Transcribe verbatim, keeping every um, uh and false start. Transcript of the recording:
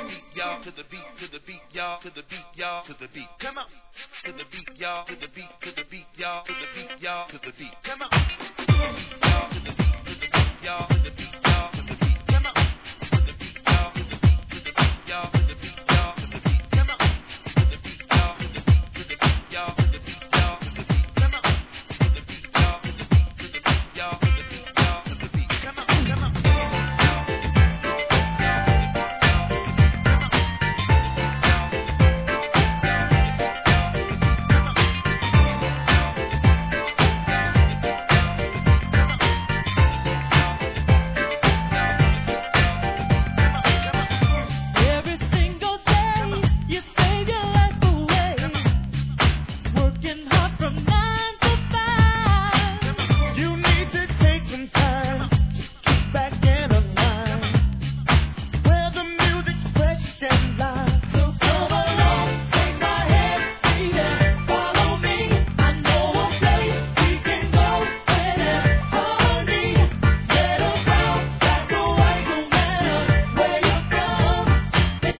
the beat, y'all, to the beat, to the beat, y'all, to the beat, y'all, to the beat. Come on. To the beat, y'all, to the beat, to the beat, y'all, to the beat, y'all, to the beat. Come on. To the beat, y'all, to the beat, to the beat, y'all, to the beat.